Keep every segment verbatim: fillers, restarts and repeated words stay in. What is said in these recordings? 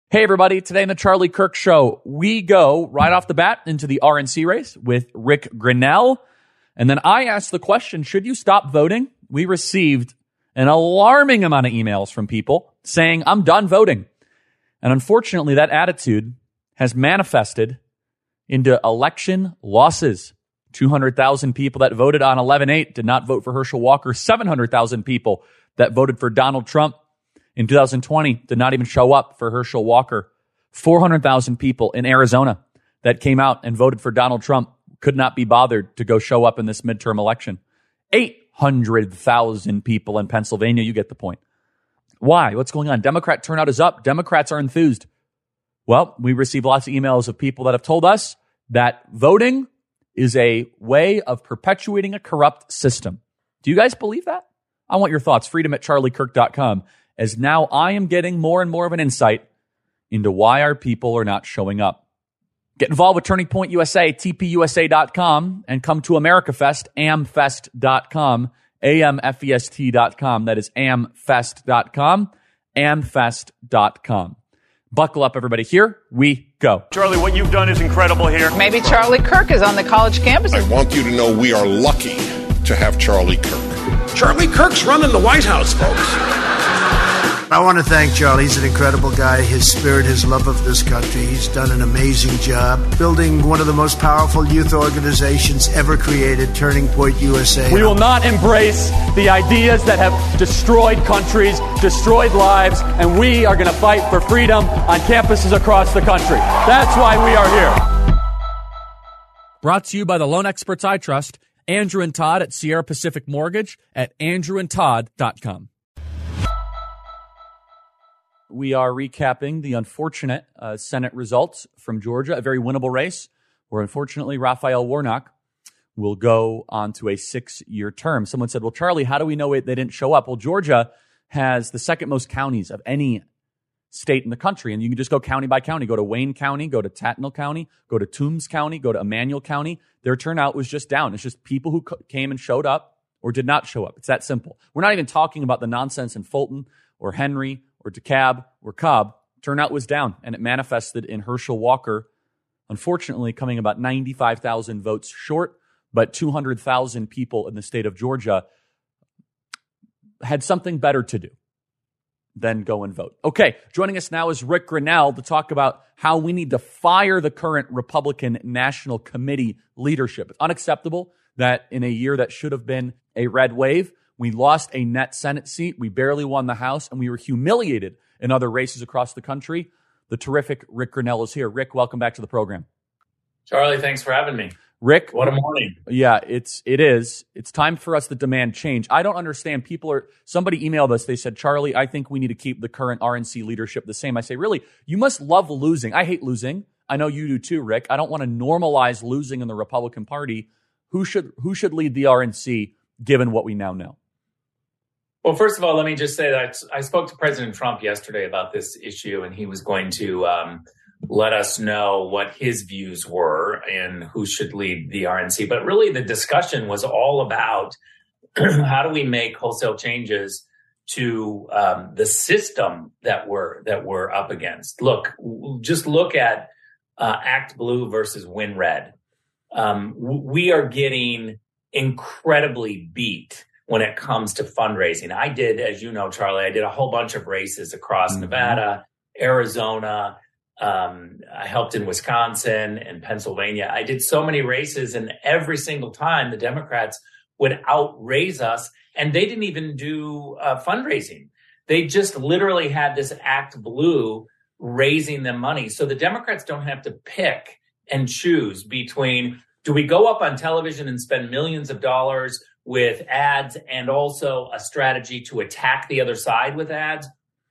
Hey, everybody. Today on the Charlie Kirk Show, we go right off the bat into the R N C race with Rick Grenell. And then I asked the question, should you stop voting? We received an alarming amount of emails from people saying, I'm done voting. And unfortunately, that attitude has manifested into election losses. two hundred thousand people that voted on eleven eight did not vote for Herschel Walker. seven hundred thousand people that voted for Donald Trump in two thousand twenty did not even show up for Herschel Walker. four hundred thousand people in Arizona that came out and voted for Donald Trump could not be bothered to go show up in this midterm election. eight hundred thousand people in Pennsylvania. You get the point. Why? What's going on? Democrat turnout is up. Democrats are enthused. Well, we receive lots of emails of people that have told us that voting is a way of perpetuating a corrupt system. Do you guys believe that? I want your thoughts. Freedom at charlie kirk dot com. As now I am getting more and more of an insight into why our people are not showing up. Get involved with Turning Point U S A, T P U S A dot com, and come to AmericaFest, amfest dot com, A M F E S T dot com. That is amfest dot com, amfest dot com. Buckle up, everybody. Here we go. Charlie, what you've done is incredible here. Maybe Charlie Kirk is on the college campus. I want you to know we are lucky to have Charlie Kirk. Charlie Kirk's running the White House, folks. I want to thank Charlie. He's an incredible guy. His spirit, his love of this country. He's done an amazing job building one of the most powerful youth organizations ever created, Turning Point U S A. We will not embrace the ideas that have destroyed countries, destroyed lives, and we are going to fight for freedom on campuses across the country. That's why we are here. Brought to you by the loan experts I trust, Andrew and Todd at Sierra Pacific Mortgage at andrew and todd dot com. We are recapping the unfortunate uh, Senate results from Georgia, a very winnable race where unfortunately Raphael Warnock will go on to a six-year term. Someone said, well, Charlie, how do we know they didn't show up? Well, Georgia has the second most counties of any state in the country, and you can just go county by county. Go to Wayne County, go to Tattnall County, go to Toombs County, go to Emmanuel County. Their turnout was just down. It's just people who came and showed up or did not show up. It's that simple. We're not even talking about the nonsense in Fulton or Henry or DeKalb or Cobb. Turnout was down, and it manifested in Herschel Walker, unfortunately coming about ninety-five thousand votes short, but two hundred thousand people in the state of Georgia had something better to do than go and vote. Okay, joining us now is Rick Grenell to talk about how we need to fire the current Republican National Committee leadership. It's unacceptable that in a year that should have been a red wave, we lost a net Senate seat. We barely won the House, and we were humiliated in other races across the country. The terrific Rick Grenell is here. Rick, welcome back to the program. Charlie, thanks for having me. Rick, what a morning. Yeah, it's it is. It's time for us to demand change. I don't understand. People are. Somebody emailed us. They said, Charlie, I think we need to keep the current R N C leadership the same. I say, really? You must love losing. I hate losing. I know you do too, Rick. I don't want to normalize losing in the Republican Party. Who should who should lead the R N C given what we now know? Well, first of all, let me just say that I spoke to President Trump yesterday about this issue, and he was going to um, let us know what his views were and who should lead the R N C. But really, the discussion was all about how do we make wholesale changes to um, the system that we're that we're up against. Look, just look at uh, Act Blue versus Win Red. Um, we are getting incredibly beat when it comes to fundraising. I did, as you know, Charlie, I did a whole bunch of races across mm-hmm. Nevada, Arizona. Um, I helped in Wisconsin and Pennsylvania. I did so many races, and every single time the Democrats would outraise us, and they didn't even do uh, fundraising. They just literally had this Act Blue raising them money. So the Democrats don't have to pick and choose between, do we go up on television and spend millions of dollars with ads and also a strategy to attack the other side with ads?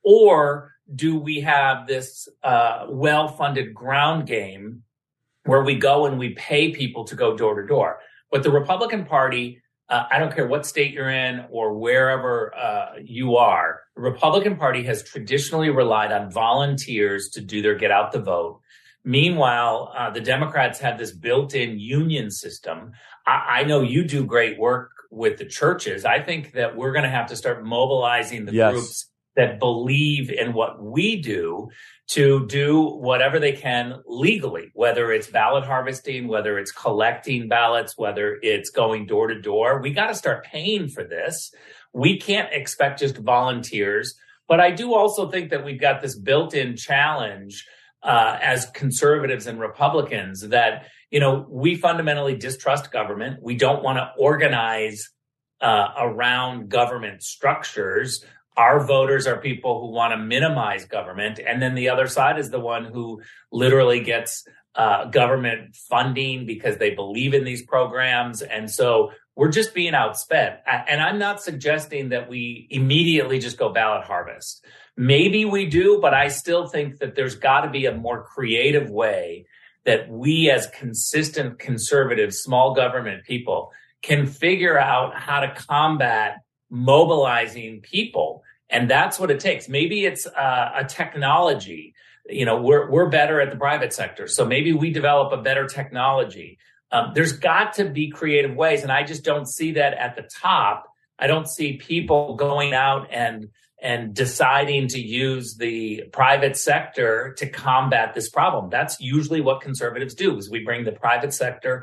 Or do we have this uh, well-funded ground game where we go and we pay people to go door to door? But the Republican Party, uh, I don't care what state you're in or wherever uh, you are, the Republican Party has traditionally relied on volunteers to do their get out the vote. Meanwhile, uh, the Democrats have this built-in union system. I, I know you do great work with the churches. I think that we're going to have to start mobilizing the yes. groups that believe in what we do to do whatever they can legally, whether it's ballot harvesting, whether it's collecting ballots, whether it's going door to door. We got to start paying for this. We can't expect just volunteers. But I do also think that we've got this built-in challenge uh, as conservatives and Republicans that, you know, we fundamentally distrust government. We don't want to organize uh, around government structures. Our voters are people who want to minimize government. And then the other side is the one who literally gets uh, government funding because they believe in these programs. And so we're just being outspent. And I'm not suggesting that we immediately just go ballot harvest. Maybe we do, but I still think that there's got to be a more creative way that we as consistent conservative small government people can figure out how to combat mobilizing people. And that's what it takes. Maybe it's uh, a technology. You know, we're we're better at the private sector. So maybe we develop a better technology. Um, there's got to be creative ways. And I just don't see that at the top. I don't see people going out and and deciding to use the private sector to combat this problem. That's usually what conservatives do, is we bring the private sector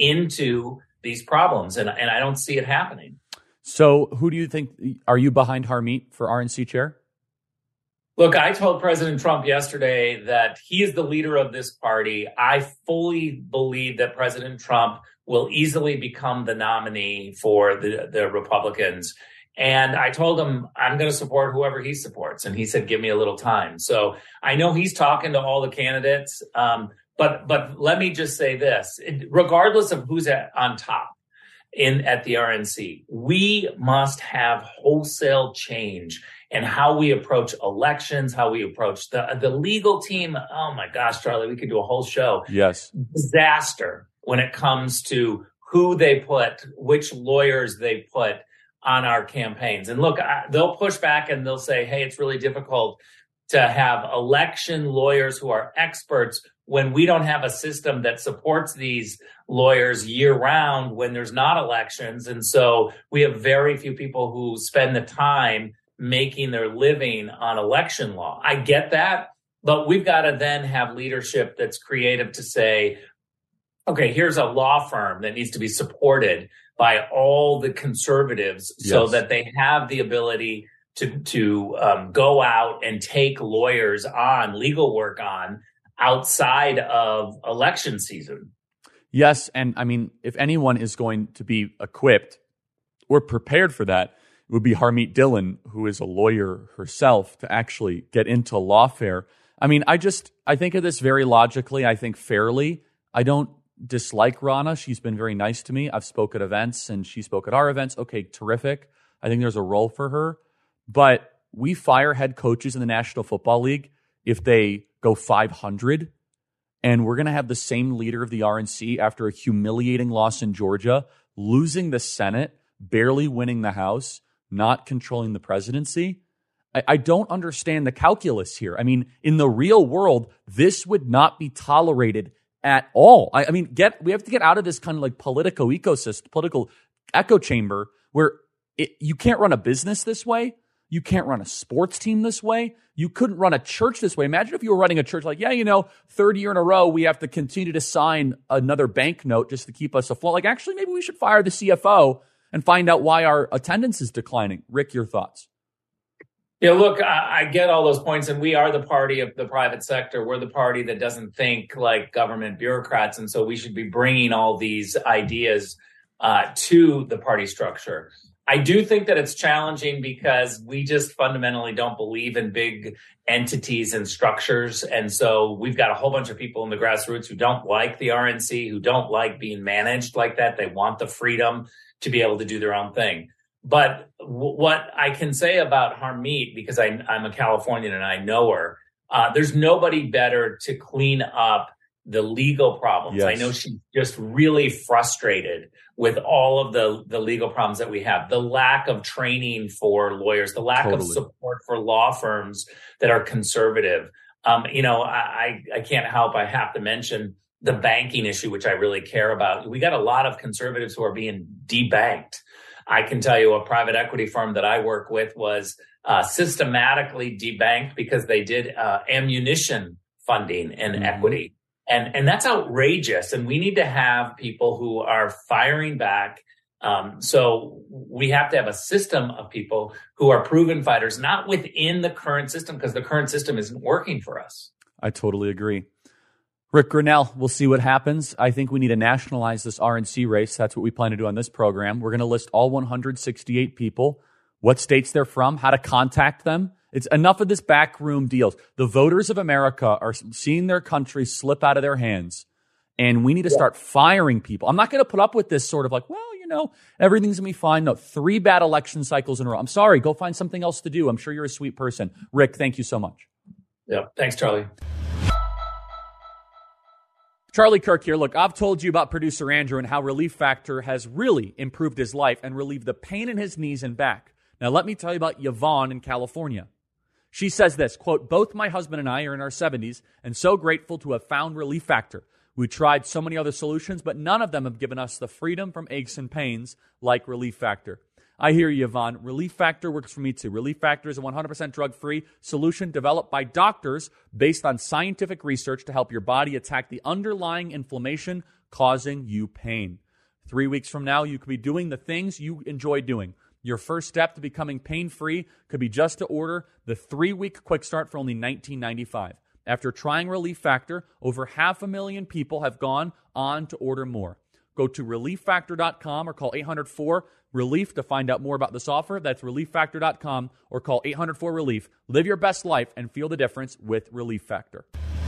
into these problems. And, and I don't see it happening. So who do you think, are you behind Harmeet for R N C chair? Look, I told President Trump yesterday that he is the leader of this party. I fully believe that President Trump will easily become the nominee for the, the Republicans. And I told him I'm going to support whoever he supports. And he said, give me a little time. So I know he's talking to all the candidates. Um, but but let me just say this, regardless of who's at, on top in at the R N C, we must have wholesale change in how we approach elections, how we approach the, the legal team. Oh, my gosh, Charlie, we could do a whole show. Yes. Disaster when it comes to who they put, which lawyers they put on our campaigns. And look, I, they'll push back and they'll say, hey, it's really difficult to have election lawyers who are experts when we don't have a system that supports these lawyers year round when there's not elections. And so we have very few people who spend the time making their living on election law. I get that, but we've got to then have leadership that's creative to say, okay, here's a law firm that needs to be supported by all the conservatives yes. so that they have the ability to, to um, go out and take lawyers on, legal work on, outside of election season. Yes, and I mean, if anyone is going to be equipped or prepared for that, it would be Harmeet Dillon, who is a lawyer herself, to actually get into lawfare. I mean, I just, I think of this very logically, I think fairly. I don't dislike Rana. She's been very nice to me. I've spoke at events and she spoke at our events. Okay, terrific. I think there's a role for her. But we fire head coaches in the National Football League if they go five hundred. And we're going to have the same leader of the R N C after a humiliating loss in Georgia, losing the Senate, barely winning the House, not controlling the presidency. I, I don't understand the calculus here. I mean, in the real world, this would not be tolerated at all. I, I mean, get we have to get out of this kind of like politico ecosystem, political echo chamber where it, you can't run a business this way. You can't run a sports team this way. You couldn't run a church this way. Imagine if you were running a church like, yeah, you know, third year in a row, we have to continue to sign another banknote just to keep us afloat. Like, actually, maybe we should fire the C F O and find out why our attendance is declining. Rick, your thoughts? Yeah, look, I, I get all those points, and we are the party of the private sector. We're the party that doesn't think like government bureaucrats, and so we should be bringing all these ideas uh, to the party structure. I do think that it's challenging because we just fundamentally don't believe in big entities and structures. And so we've got a whole bunch of people in the grassroots who don't like the R N C, who don't like being managed like that. They want the freedom to be able to do their own thing. But w- what I can say about Harmeet, because I, I'm a Californian and I know her, uh, there's nobody better to clean up the legal problems. Yes. I know she's just really frustrated with all of the, the legal problems that we have, the lack of training for lawyers, the lack totally. of support for law firms that are conservative. Um, you know, I, I can't help, I have to mention the banking issue, which I really care about. We got a lot of conservatives who are being debanked. I can tell you a private equity firm that I work with was uh, systematically debanked because they did uh, ammunition funding and mm-hmm. equity. And, and that's outrageous. And we need to have people who are firing back. Um, so we have to have a system of people who are proven fighters, not within the current system, because the current system isn't working for us. I totally agree. Rick Grenell, we'll see what happens. I think we need to nationalize this R N C race. That's what we plan to do on this program. We're going to list all one hundred sixty-eight people, what states they're from, how to contact them. It's enough of this backroom deals. The voters of America are seeing their country slip out of their hands, and we need to start firing people. I'm not going to put up with this sort of like, well, you know, everything's going to be fine. No, three bad election cycles in a row. I'm sorry. Go find something else to do. I'm sure you're a sweet person. Rick, thank you so much. Yeah. Thanks, Charlie. Charlie Kirk here. Look, I've told you about producer Andrew and how Relief Factor has really improved his life and relieved the pain in his knees and back. Now, let me tell you about Yvonne in California. She says this, quote, both my husband and I are in our seventies and so grateful to have found Relief Factor. We tried so many other solutions, but none of them have given us the freedom from aches and pains like Relief Factor. I hear you, Yvonne. Relief Factor works for me too. Relief Factor is a one hundred percent drug-free solution developed by doctors based on scientific research to help your body attack the underlying inflammation causing you pain. Three weeks from now, you could be doing the things you enjoy doing. Your first step to becoming pain-free could be just to order the three-week quick start for only nineteen ninety-five dollars. After trying Relief Factor, over half a million people have gone on to order more. Go to relief factor dot com or call eight hundred four relief to find out more about this offer. That's relief factor dot com or call eight hundred four relief. Live your best life and feel the difference with Relief Factor.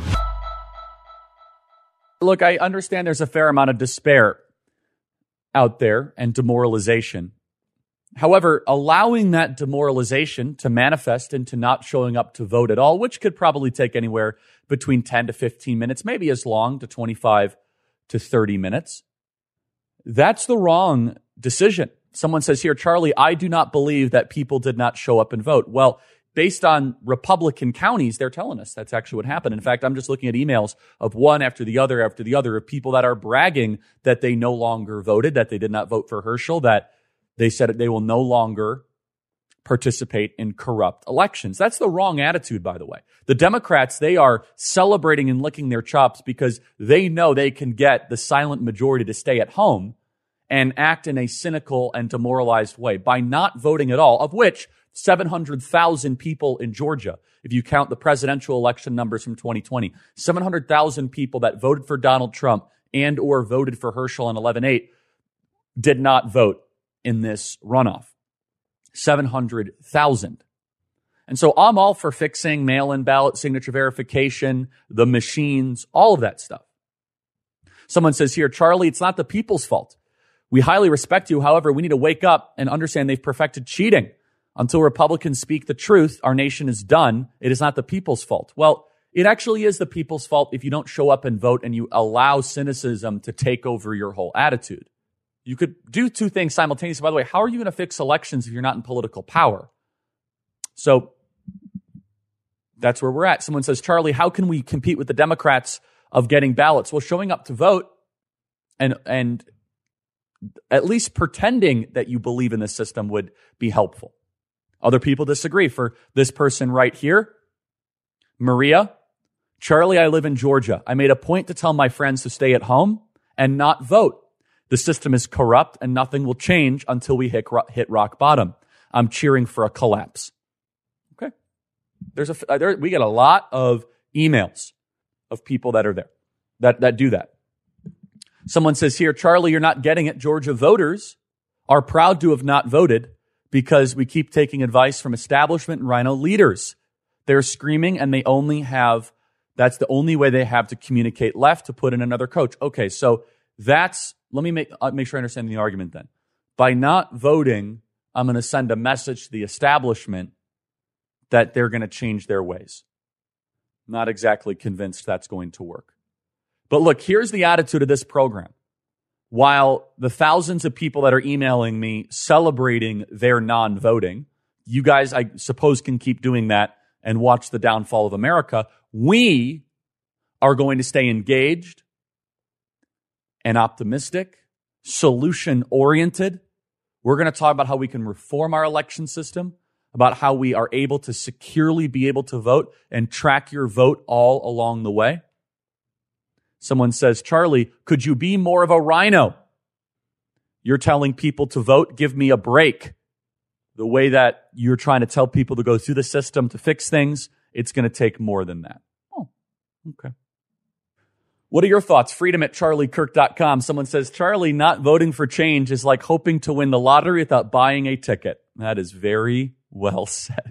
Look, I understand there's a fair amount of despair out there and demoralization. However, allowing that demoralization to manifest into not showing up to vote at all, which could probably take anywhere between ten to fifteen minutes, maybe as long to twenty-five to thirty minutes, that's the wrong decision. Someone says here, Charlie, I do not believe that people did not show up and vote. Well, based on Republican counties, they're telling us that's actually what happened. In fact, I'm just looking at emails of one after the other after the other of people that are bragging that they no longer voted, that they did not vote for Herschel, that they said they will no longer participate in corrupt elections. That's the wrong attitude, by the way. The Democrats, they are celebrating and licking their chops because they know they can get the silent majority to stay at home and act in a cynical and demoralized way by not voting at all, of which seven hundred thousand people in Georgia, if you count the presidential election numbers from twenty twenty, seven hundred thousand people that voted for Donald Trump and or voted for Herschel on eleven eight did not vote in this runoff. seven hundred thousand. And so I'm all for fixing mail-in ballot signature verification, the machines, all of that stuff. Someone says here, Charlie, it's not the people's fault. We highly respect you. However, we need to wake up and understand they've perfected cheating. Until Republicans speak the truth, our nation is done. It is not the people's fault. Well, it actually is the people's fault if you don't show up and vote and you allow cynicism to take over your whole attitude. You could do two things simultaneously. By the way, how are you going to fix elections if you're not in political power? So that's where we're at. Someone says, Charlie, how can we compete with the Democrats of getting ballots? Well, showing up to vote and and at least pretending that you believe in the system would be helpful. Other people disagree. For this person right here, Maria, Charlie, I live in Georgia. I made a point to tell my friends to stay at home and not vote. The system is corrupt and nothing will change until we hit, hit rock bottom. I'm cheering for a collapse. Okay. There's a, there, we get a lot of emails of people that are there, that, that do that. Someone says here, Charlie, you're not getting it. Georgia voters are proud to have not voted because we keep taking advice from establishment and rhino leaders. They're screaming and they only have, that's the only way they have to communicate left to put in another coach. Okay, so that's, let me make, uh, make sure I understand the argument then. By not voting, I'm going to send a message to the establishment that they're going to change their ways. Not exactly convinced that's going to work. But look, here's the attitude of this program. While the thousands of people that are emailing me celebrating their non-voting, you guys, I suppose, can keep doing that and watch the downfall of America. We are going to stay engaged and optimistic, solution-oriented. We're going to talk about how we can reform our election system. about how we are able to securely be able to vote and track your vote all along the way? Someone says, Charlie, could you be more of a rhino? You're telling people to vote, give me a break. The way that you're trying to tell people to go through the system to fix things, it's going to take more than that. Oh, okay. What are your thoughts? Freedom at charlie kirk dot com. Someone says, Charlie, not voting for change is like hoping to win the lottery without buying a ticket. That is very well said.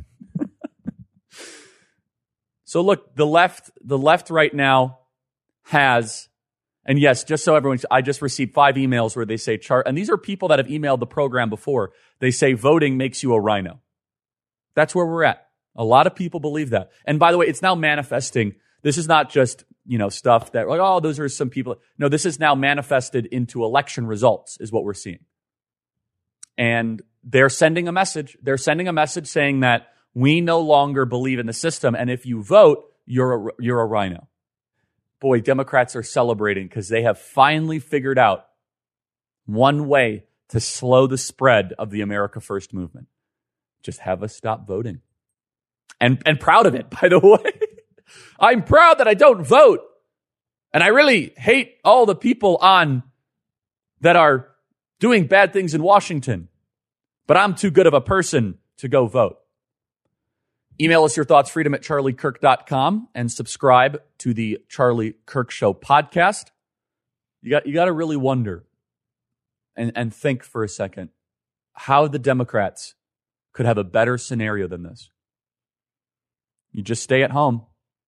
So look, the left, the left right now has, and yes, just so everyone, I just received five emails where they say, Char, and these are people that have emailed the program before. They say voting makes you a rhino. That's where we're at. A lot of people believe that. And by the way, it's now manifesting. This is not just, you know, stuff that like, oh, those are some people. No, this is now manifested into election results is what we're seeing. And they're sending a message. They're sending a message saying that we no longer believe in the system. And if you vote, you're a, you're a rhino. Boy, Democrats are celebrating because they have finally figured out one way to slow the spread of the America First movement. Just have us stop voting. And, and proud of it, by the way. I'm proud that I don't vote. And I really hate all the people on that are doing bad things in Washington. But I'm too good of a person to go vote. Email us your thoughts, freedom at charlie kirk dot com, and subscribe to the Charlie Kirk Show podcast. You got, you got to really wonder and, and think for a second how the Democrats could have a better scenario than this. You just stay at home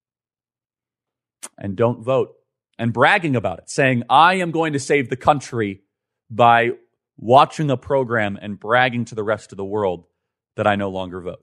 and don't vote, and bragging about it, saying, I am going to save the country by watching a program and bragging to the rest of the world that I no longer vote.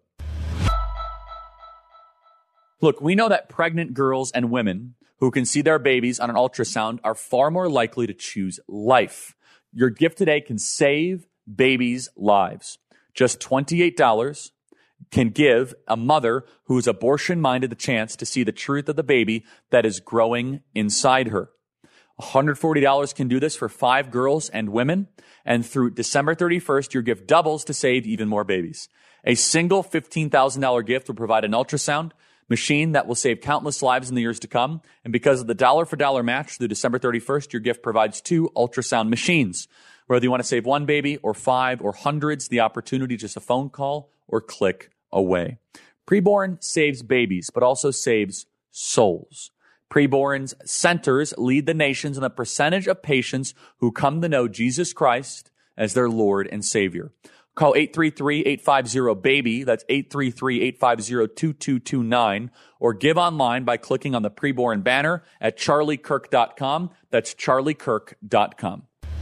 Look, we know that pregnant girls and women who can see their babies on an ultrasound are far more likely to choose life. Your gift today can save babies' lives. Just twenty-eight dollars can give a mother who is abortion-minded the chance to see the truth of the baby that is growing inside her. one hundred forty dollars can do this for five girls and women. And through December thirty-first, your gift doubles to save even more babies. A single fifteen thousand dollars gift will provide an ultrasound machine that will save countless lives in the years to come. And because of the dollar-for-dollar match through December thirty-first, your gift provides two ultrasound machines. Whether you want to save one baby or five or hundreds, the opportunity, just a phone call or click away. Preborn saves babies, but also saves souls. Preborn's centers lead the nations in the percentage of patients who come to know Jesus Christ as their Lord and Savior. Call eight three three, eight five zero, BABY. That's eight three three, eight five zero, two two two nine. Or give online by clicking on the Preborn banner at charlie kirk dot com. That's charlie kirk dot com.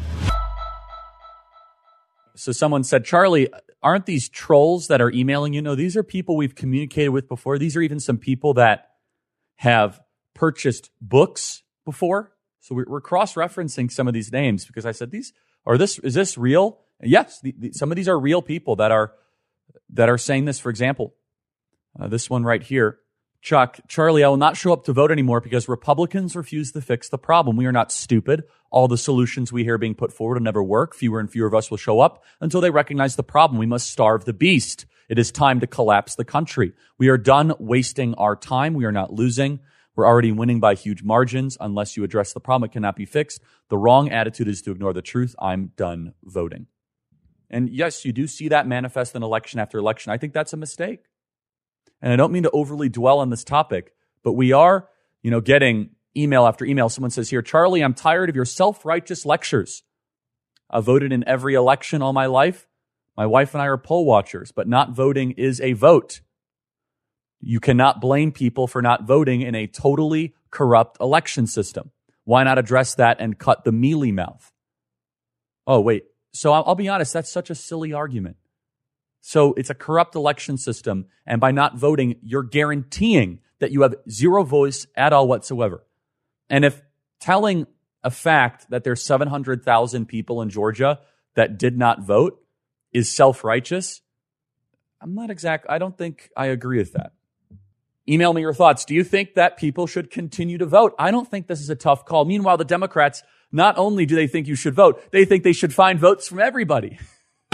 So someone said, Charlie, aren't these trolls that are emailing you? No, these are people we've communicated with before. These are even some people that have purchased books before. So we're, we're cross-referencing some of these names because I said, these are this, is this real? And yes, the, the, some of these are real people that are, that are saying this. For example, uh, this one right here, Chuck, Charlie, I will not show up to vote anymore because Republicans refuse to fix the problem. We are not stupid. All the solutions we hear being put forward will never work. Fewer and fewer of us will show up until they recognize the problem. We must starve the beast. It is time to collapse the country. We are done wasting our time. We are not losing. We're already winning by huge margins. Unless you address the problem, it cannot be fixed. The wrong attitude is to ignore the truth. I'm done voting. And yes, you do see that manifest in election after election. I think that's a mistake. And I don't mean to overly dwell on this topic, but we are, you know, getting email after email. Someone says here, Charlie, I'm tired of your self-righteous lectures. I've voted in every election all my life. My wife and I are poll watchers, but not voting is a vote. You cannot blame people for not voting in a totally corrupt election system. Why not address that and cut the mealy mouth? Oh, wait. So I'll, I'll be honest, that's such a silly argument. So it's a corrupt election system, and by not voting, you're guaranteeing that you have zero voice at all whatsoever. And if telling a fact that there's seven hundred thousand people in Georgia that did not vote is self-righteous, I'm not exact. I don't think I agree with that. Email me your thoughts. Do you think that people should continue to vote? I don't think this is a tough call. Meanwhile, the Democrats, not only do they think you should vote, they think they should find votes from everybody.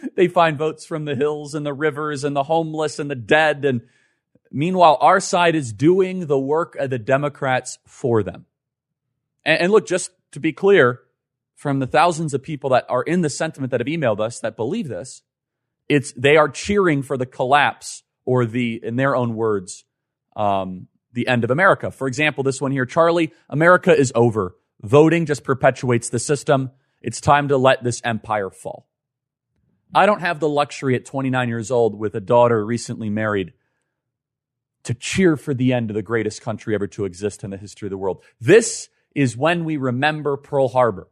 They find votes from the hills and the rivers and the homeless and the dead. And meanwhile, our side is doing the work of the Democrats for them. And, and look, just to be clear, from the thousands of people that are in the sentiment that have emailed us that believe this, it's they are cheering for the collapse or the, in their own words, um, the end of America. For example, this one here, Charlie, America is over. Voting just perpetuates the system. It's time to let this empire fall. I don't have the luxury at twenty-nine years old with a daughter recently married to cheer for the end of the greatest country ever to exist in the history of the world. This is when we remember Pearl Harbor,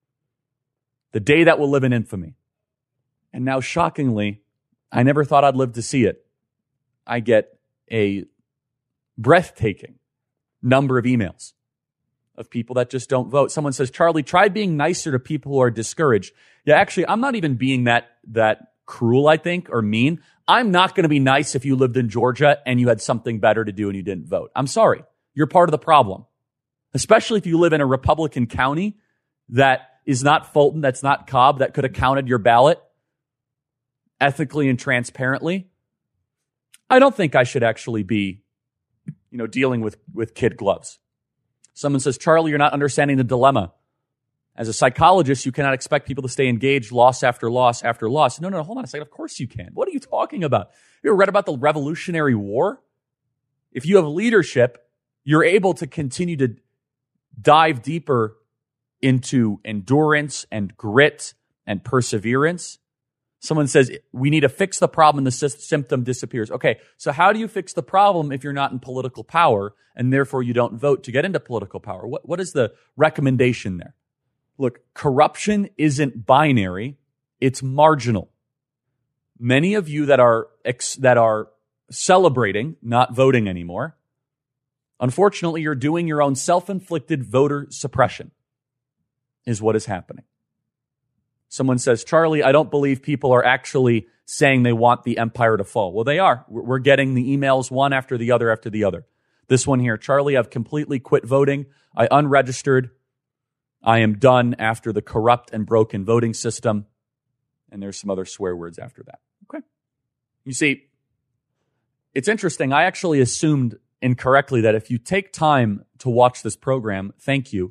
the day that will live in infamy. And now, shockingly, I never thought I'd live to see it. I get a breathtaking number of emails of people that just don't vote. Someone says, Charlie, try being nicer to people who are discouraged. Yeah, actually, I'm not even being that that cruel, I think, or mean. I'm not going to be nice if you lived in Georgia and you had something better to do and you didn't vote. I'm sorry. You're part of the problem. Especially if you live in a Republican county that is not Fulton, that's not Cobb, that could have counted your ballot ethically and transparently. I don't think I should actually be, you know, dealing with, with kid gloves. Someone says, Charlie, you're not understanding the dilemma. As a psychologist, you cannot expect people to stay engaged loss after loss after loss. No, no, no, hold on a second. Of course you can. What are you talking about? You ever read about the Revolutionary War? If you have leadership, you're able to continue to dive deeper into endurance and grit and perseverance. Someone says, we need to fix the problem and the sy- symptom disappears. Okay, so how do you fix the problem if you're not in political power and therefore you don't vote to get into political power? What, what is the recommendation there? Look, corruption isn't binary, it's marginal. Many of you that are ex- that are celebrating not voting anymore, unfortunately, you're doing your own self-inflicted voter suppression, is what is happening. Someone says, Charlie, I don't believe people are actually saying they want the empire to fall. Well, they are. We're getting the emails one after the other after the other. This one here, Charlie, I've completely quit voting. I unregistered. I am done after the corrupt and broken voting system. And there's some other swear words after that. Okay. You see, it's interesting. I actually assumed incorrectly that if you take time to watch this program, thank you,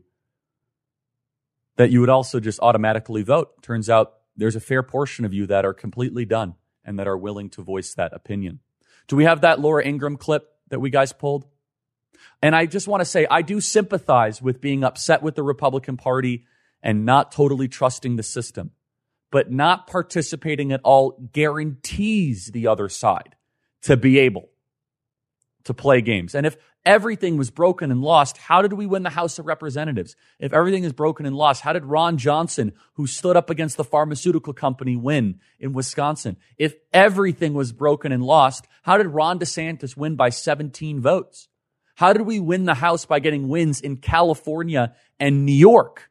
that you would also just automatically vote. Turns out there's a fair portion of you that are completely done and that are willing to voice that opinion. Do we have that Laura Ingraham clip that we guys pulled? And I just want to say, I do sympathize with being upset with the Republican Party and not totally trusting the system. But not participating at all guarantees the other side to be able to play games. And if everything was broken and lost, how did we win the House of Representatives? If everything is broken and lost, how did Ron Johnson, who stood up against the pharmaceutical company, win in Wisconsin? If everything was broken and lost, how did Ron DeSantis win by seventeen votes? How did we win the House by getting wins in California and New York?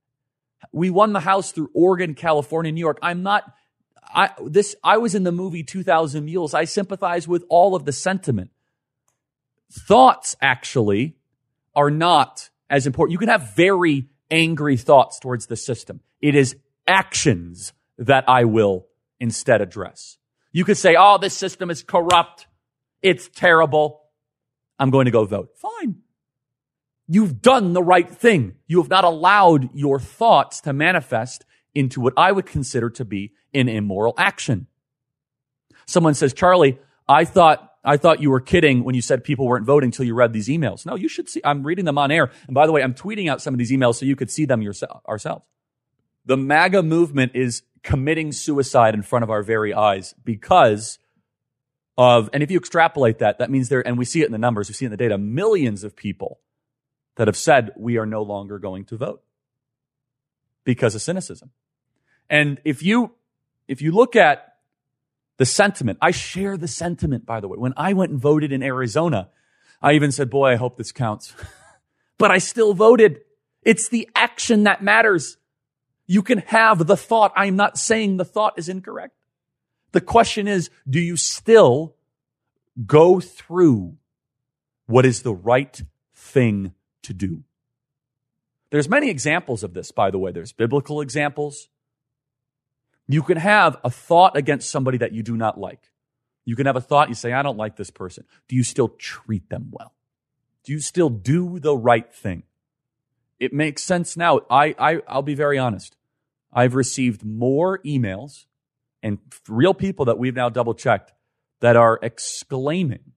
We won the House through Oregon, California, New York. I'm not, I, this, I was in the movie two thousand Mules. I sympathize with all of the sentiment. Thoughts, actually, are not as important. You can have very angry thoughts towards the system. It is actions that I will instead address. You could say, oh, this system is corrupt. It's terrible. I'm going to go vote. Fine. You've done the right thing. You have not allowed your thoughts to manifest into what I would consider to be an immoral action. Someone says, Charlie, I thought I thought you were kidding when you said people weren't voting until you read these emails. No, you should see. I'm reading them on air. And by the way, I'm tweeting out some of these emails so you could see them yourself, ourselves. The MAGA movement is committing suicide in front of our very eyes because of, and if you extrapolate that, that means there, and we see it in the numbers, we see it in the data, millions of people that have said we are no longer going to vote because of cynicism. And if you, if you look at the sentiment, I share the sentiment, by the way. When I went and voted in Arizona, I even said, boy, I hope this counts. But I still voted. It's the action that matters. You can have the thought. I'm not saying the thought is incorrect. The question is, do you still go through what is the right thing to do? There's many examples of this, by the way. There's biblical examples. You can have a thought against somebody that you do not like. You can have a thought, you say, I don't like this person. Do you still treat them well? Do you still do the right thing? It makes sense now. I, I, I'll be very honest. I've received more emails and real people that we've now double-checked that are exclaiming.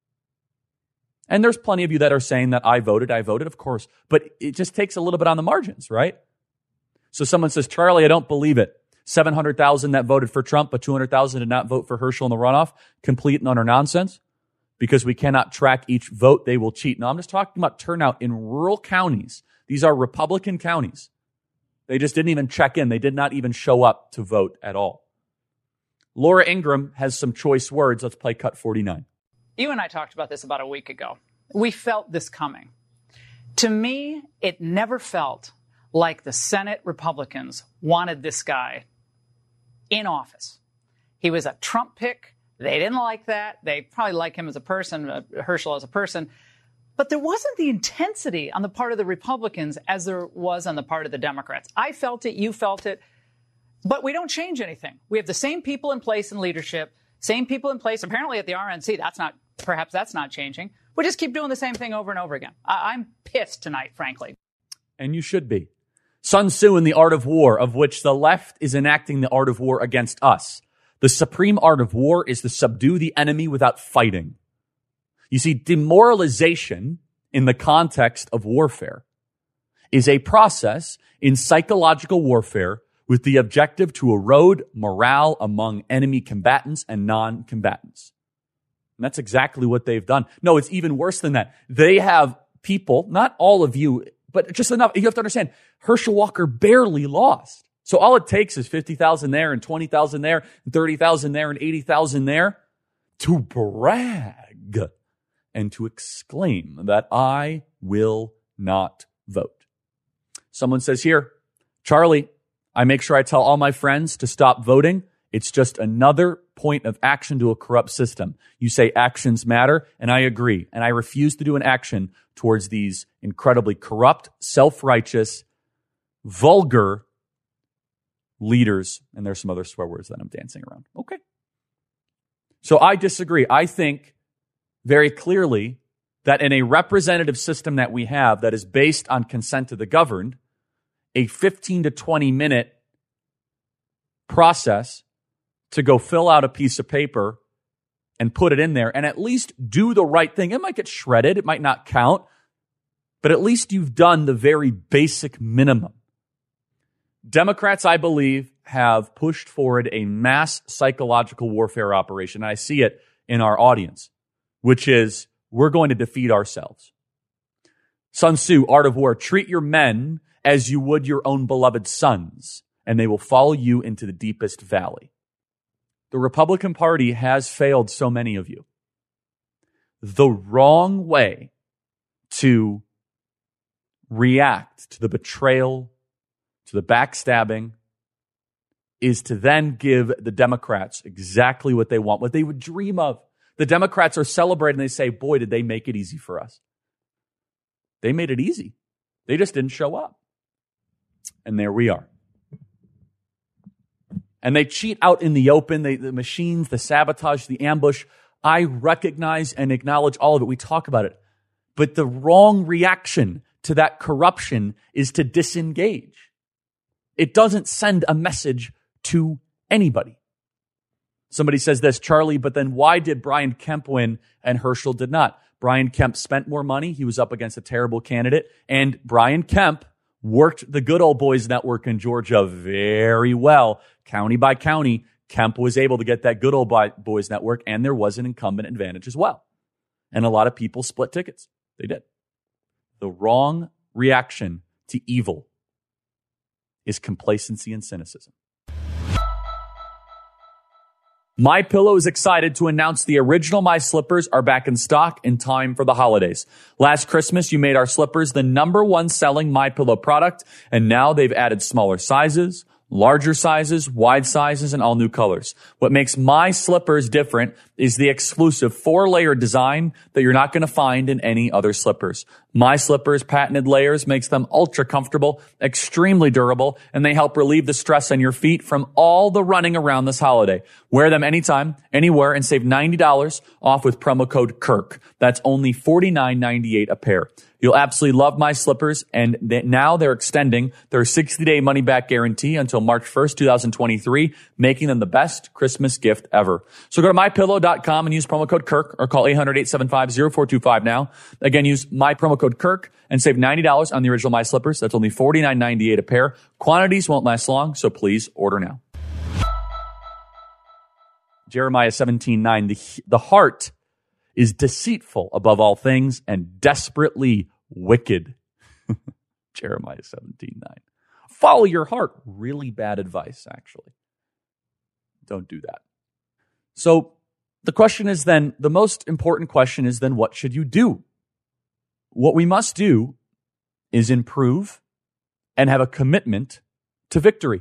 And there's plenty of you that are saying that I voted, I voted, of course. But it just takes a little bit on the margins, right? So someone says, Charlie, I don't believe it. seven hundred thousand that voted for Trump, but two hundred thousand did not vote for Herschel in the runoff. Complete and utter nonsense. Because we cannot track each vote, they will cheat. Now, I'm just talking about turnout in rural counties. These are Republican counties. They just didn't even check in. They did not even show up to vote at all. Laura Ingraham has some choice words. Let's play cut forty-nine. You and I talked about this about a week ago. We felt this coming. To me, it never felt like the Senate Republicans wanted this guy in office. He was a Trump pick. They didn't like that. They probably like him as a person, uh, Herschel as a person. But there wasn't the intensity on the part of the Republicans as there was on the part of the Democrats. I felt it. You felt it. But we don't change anything. We have the same people in place in leadership, same people in place apparently at the R N C. That's not, perhaps that's not changing. We just keep doing the same thing over and over again. I- I'm pissed tonight, frankly. And you should be. Sun Tzu in The Art of War, of which the left is enacting the art of war against us. The supreme art of war is to subdue the enemy without fighting. You see, demoralization in the context of warfare is a process in psychological warfare with the objective to erode morale among enemy combatants and non-combatants. And that's exactly what they've done. No, it's even worse than that. They have people, not all of you, but just enough. You have to understand, Herschel Walker barely lost. So all it takes is fifty thousand there and twenty thousand there and thirty thousand there and eighty thousand there to brag and to exclaim that I will not vote. Someone says here, Charlie, I make sure I tell all my friends to stop voting. It's just another point of action to a corrupt system. You say actions matter, and I agree. And I refuse to do an action towards these incredibly corrupt, self-righteous, vulgar leaders. And there's some other swear words that I'm dancing around. Okay. So I disagree. I think very clearly that in a representative system that we have that is based on consent of the governed, a fifteen to twenty minute process to go fill out a piece of paper and put it in there and at least do the right thing. It might get shredded. It might not count, but at least you've done the very basic minimum. Democrats, I believe, have pushed forward a mass psychological warfare operation. And I see it in our audience, which is we're going to defeat ourselves. Sun Tzu, Art of War, treat your men as you would your own beloved sons, and they will follow you into the deepest valley. The Republican Party has failed so many of you. The wrong way to react to the betrayal, to the backstabbing, is to then give the Democrats exactly what they want, what they would dream of. The Democrats are celebrating. They say, boy, did they make it easy for us. They made it easy. They just didn't show up. And there we are. And they cheat out in the open, they, the machines, the sabotage, the ambush. I recognize and acknowledge all of it. We talk about it. But the wrong reaction to that corruption is to disengage. It doesn't send a message to anybody. Somebody says this, Charlie, but then why did Brian Kemp win and Herschel did not? Brian Kemp spent more money. He was up against a terrible candidate. And Brian Kemp worked the Good Old Boys Network in Georgia very well. County by county, Kemp was able to get that Good Old Boys Network, and there was an incumbent advantage as well. And a lot of people split tickets. They did. The wrong reaction to evil is complacency and cynicism. MyPillow is excited to announce the original My Slippers are back in stock in time for the holidays. Last Christmas, you made our slippers the number one selling MyPillow product, and now they've added smaller sizes, larger sizes, wide sizes, and all new colors. What makes My Slippers different is the exclusive four-layer design that you're not going to find in any other slippers. My Slippers patented layers makes them ultra comfortable, extremely durable, and they help relieve the stress on your feet from all the running around this holiday. Wear them anytime, anywhere, and save ninety dollars off with promo code Kirk. That's only forty-nine ninety-eight a pair. You'll absolutely love My Slippers, and they, now they're extending their sixty-day money-back guarantee until March first, twenty twenty-three, making them the best Christmas gift ever. So go to my pillow dot com and use promo code Kirk, or call eight hundred, eight seven five, zero four two five now. Again, use my promo code Kirk and save ninety dollars on the original My Slippers. That's only forty-nine ninety-eight a pair. Quantities won't last long, so please order now. Jeremiah seventeen nine, the, the heart is deceitful above all things and desperately wicked. Jeremiah seventeen nine. Follow your heart. Really bad advice, actually. Don't do that. So the question is then, the most important question is then, what should you do? What we must do is improve and have a commitment to victory.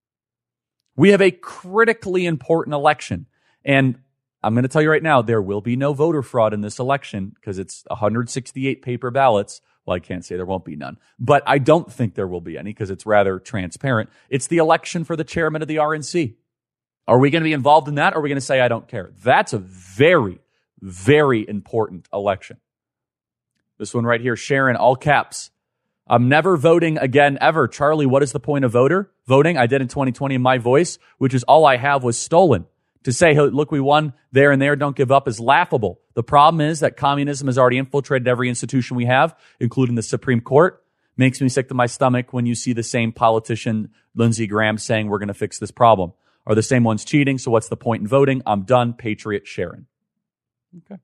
We have a critically important election. And I'm going to tell you right now, there will be no voter fraud in this election because it's one hundred sixty-eight paper ballots. Well, I can't say there won't be none, but I don't think there will be any because it's rather transparent. It's the election for the chairman of the R N C. Are we going to be involved in that, or are we going to say, I don't care? That's a very, very important election. This one right here, Sharon, all caps. I'm never voting again, ever. Charlie, what is the point of voter voting? I did in twenty twenty in my voice, which is all I have was stolen. To say, hey, look, we won there and there, don't give up, is laughable. The problem is that communism has already infiltrated every institution we have, including the Supreme Court. Makes me sick to my stomach when you see the same politician, Lindsey Graham, saying we're going to fix this problem. Are the same ones cheating, so what's the point in voting? I'm done. Patriot Sharon. Okay.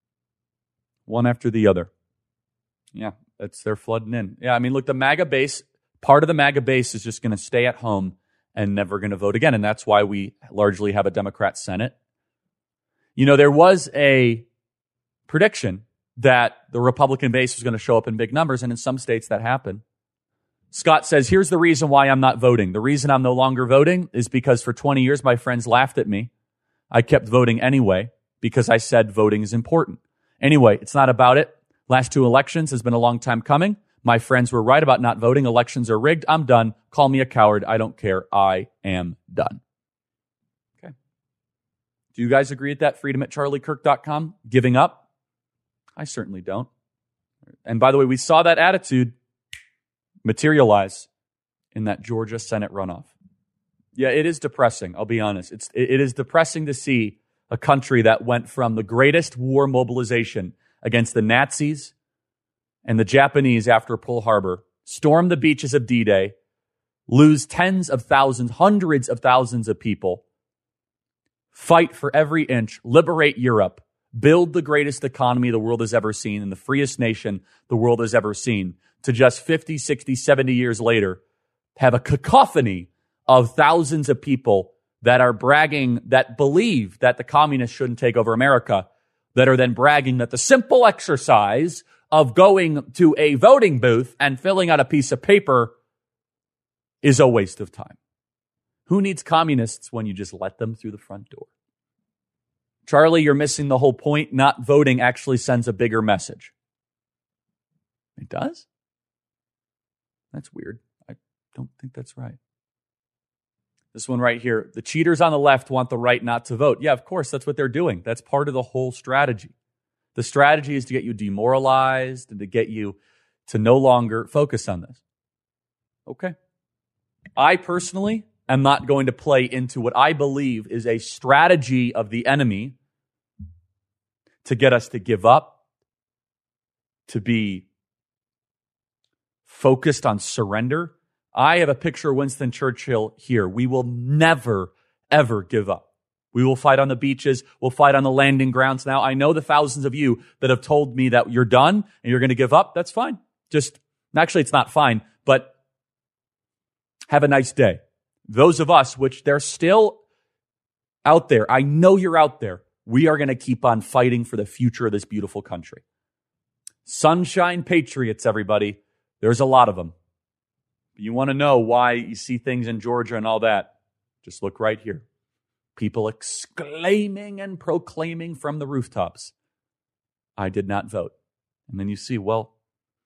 One after the other. Yeah, that's they're flooding in. Yeah, I mean, look, the MAGA base, part of the MAGA base is just going to stay at home and never going to vote again. And that's why we largely have a Democrat Senate. You know, there was a prediction that the Republican base was going to show up in big numbers, and in some states that happened. Scott says, here's the reason why I'm not voting. The reason I'm no longer voting is because for twenty years, my friends laughed at me. I kept voting anyway because I said voting is important. Anyway, it's not about it. Last two elections has been a long time coming. My friends were right about not voting. Elections are rigged. I'm done. Call me a coward. I don't care. I am done. Okay. Do you guys agree with that? Freedom at charlie kirk dot com. Giving up? I certainly don't. And by the way, we saw that attitude materialize in that Georgia Senate runoff. Yeah, it is depressing. I'll be honest. It's, it is depressing to see a country that went from the greatest war mobilization against the Nazis and the Japanese after Pearl Harbor, storm the beaches of D-Day, lose tens of thousands, hundreds of thousands of people, fight for every inch, liberate Europe, build the greatest economy the world has ever seen and the freest nation the world has ever seen, to just fifty, sixty, seventy years later, have a cacophony of thousands of people that are bragging, that believe that the communists shouldn't take over America, that are then bragging that the simple exercise of going to a voting booth and filling out a piece of paper is a waste of time. Who needs communists when you just let them through the front door? Charlie, you're missing the whole point. Not voting actually sends a bigger message. It does? That's weird. I don't think that's right. This one right here. The cheaters on the left want the right not to vote. Yeah, of course, that's what they're doing. That's part of the whole strategy. The strategy is to get you demoralized and to get you to no longer focus on this. Okay. I personally am not going to play into what I believe is a strategy of the enemy to get us to give up, to be focused on surrender. I have a picture of Winston Churchill here. We will never, ever give up. We will fight on the beaches. We'll fight on the landing grounds. Now, I know the thousands of you that have told me that you're done and you're going to give up. That's fine. Just, actually, it's not fine, but have a nice day. Those of us, which they're still out there, I know you're out there. We are going to keep on fighting for the future of this beautiful country. Sunshine Patriots, everybody. There's a lot of them. You want to know why you see things in Georgia and all that? Just look right here. People exclaiming and proclaiming from the rooftops, I did not vote. And then you see, well,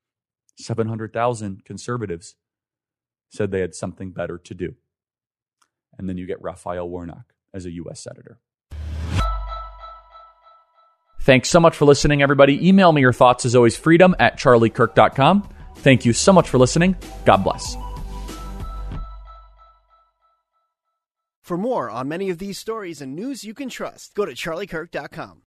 seven hundred thousand conservatives said they had something better to do. And then you get Raphael Warnock as a U S Senator. Thanks so much for listening, everybody. Email me your thoughts, as always, freedom at charlie kirk dot com. Thank you so much for listening. God bless. For more on many of these stories and news you can trust, go to charlie kirk dot com.